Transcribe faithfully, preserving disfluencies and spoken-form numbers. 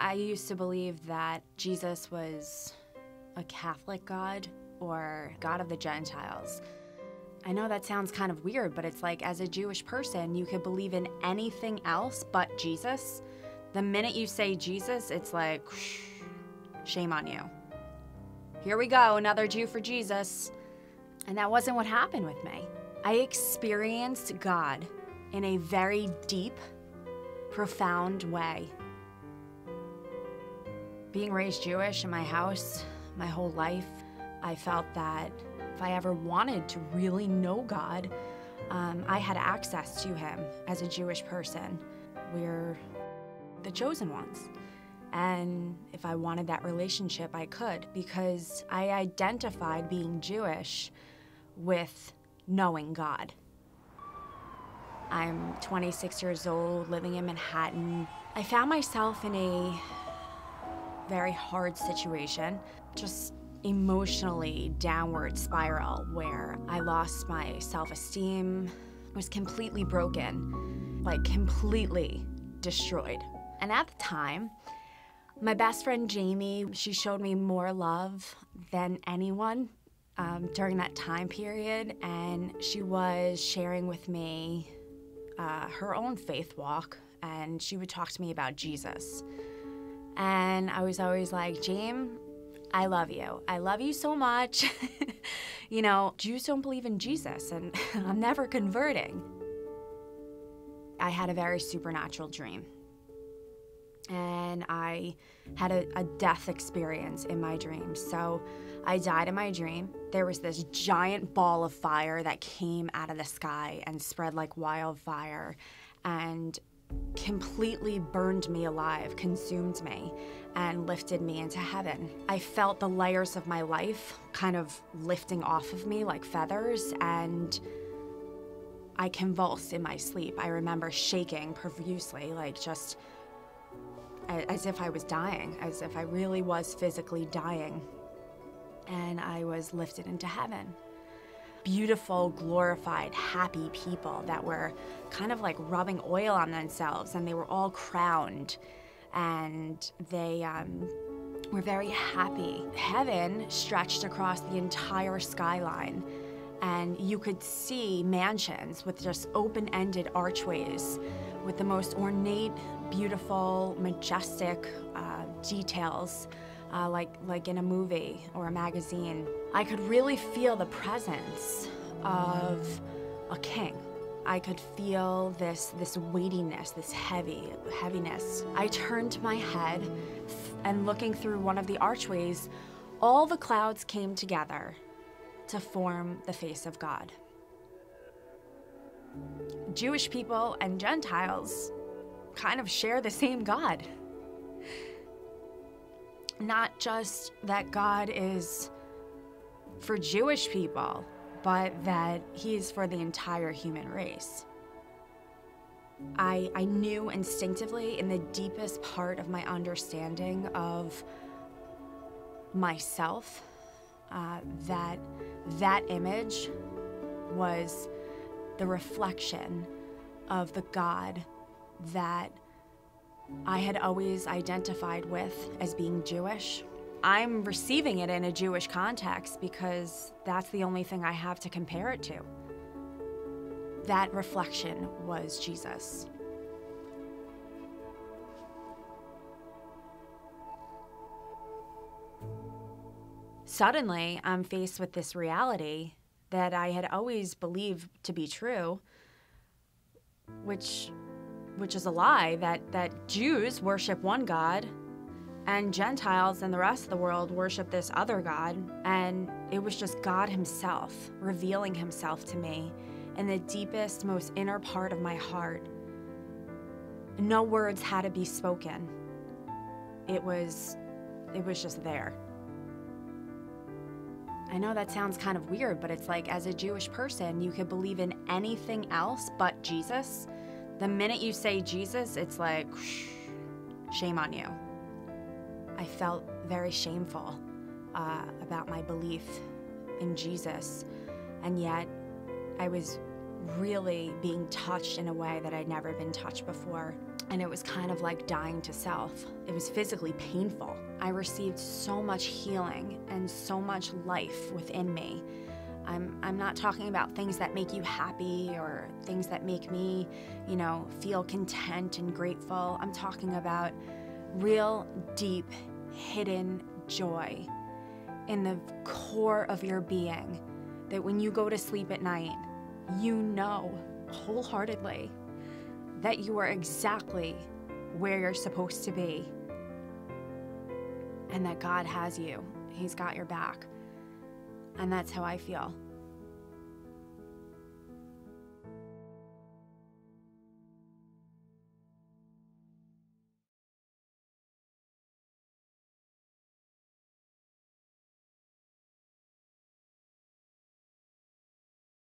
I used to believe that Jesus was a Catholic God or God of the Gentiles. I know that sounds kind of weird, but it's like, as a Jewish person, you could believe in anything else but Jesus. The minute you say Jesus, it's like, shame on you. Here we go, another Jew for Jesus. And that wasn't what happened with me. I experienced God in a very deep, profound way. Being raised Jewish in my house my whole life, I felt that if I ever wanted to really know God, um, I had access to him as a Jewish person. We're the chosen ones. And if I wanted that relationship, I could, because I identified being Jewish with knowing God. I'm twenty-six years old, living in Manhattan. I found myself in a very hard situation, just emotionally downward spiral, where I lost my self-esteem, was completely broken, like completely destroyed. And at the time, my best friend Jamie, she showed me more love than anyone um, during that time period, and she was sharing with me uh, her own faith walk, and she would talk to me about Jesus. And I was always like, James, I love you. I love you so much. You know, Jews don't believe in Jesus, and I'm never converting. I had a very supernatural dream. And I had a, a death experience in my dream. So I died in my dream. There was this giant ball of fire that came out of the sky and spread like wildfire and completely burned me alive, consumed me, and lifted me into heaven. I felt the layers of my life kind of lifting off of me like feathers, and I convulsed in my sleep. I remember shaking profusely, like just as if I was dying, as if I really was physically dying. And I was lifted into heaven. Beautiful, glorified, happy people that were kind of like rubbing oil on themselves, and they were all crowned, and they um, were very happy. Heaven stretched across the entire skyline, and you could see mansions with just open-ended archways with the most ornate, beautiful, majestic uh, details, uh, like, like in a movie or a magazine. I could really feel the presence of a king. I could feel this, this weightiness, this heavy, heaviness. I turned my head, and looking through one of the archways, all the clouds came together to form the face of God. Jewish people and Gentiles kind of share the same God. Not just that God is for Jewish people, but that he's for the entire human race. I, I knew instinctively, in the deepest part of my understanding of myself, uh, that that image was the reflection of the God that I had always identified with as being Jewish. I'm receiving it in a Jewish context because that's the only thing I have to compare it to. That reflection was Jesus. Suddenly, I'm faced with this reality that I had always believed to be true, which, which is a lie, that, that Jews worship one God and Gentiles and the rest of the world worship this other God. And it was just God himself revealing himself to me in the deepest, most inner part of my heart. No words had to be spoken. It was, it was just there. I know that sounds kind of weird, but it's like, as a Jewish person, you could believe in anything else but Jesus. The minute you say Jesus, it's like, shame on you. I felt very shameful uh, about my belief in Jesus, and yet I was really being touched in a way that I'd never been touched before. And it was kind of like dying to self. It was physically painful. I received so much healing and so much life within me. I'm, I'm not talking about things that make you happy or things that make me, you know, feel content and grateful. I'm talking about real, deep, hidden joy in the core of your being, that when you go to sleep at night, you know wholeheartedly that you are exactly where you're supposed to be and that God has you. He's got your back. And that's how I feel.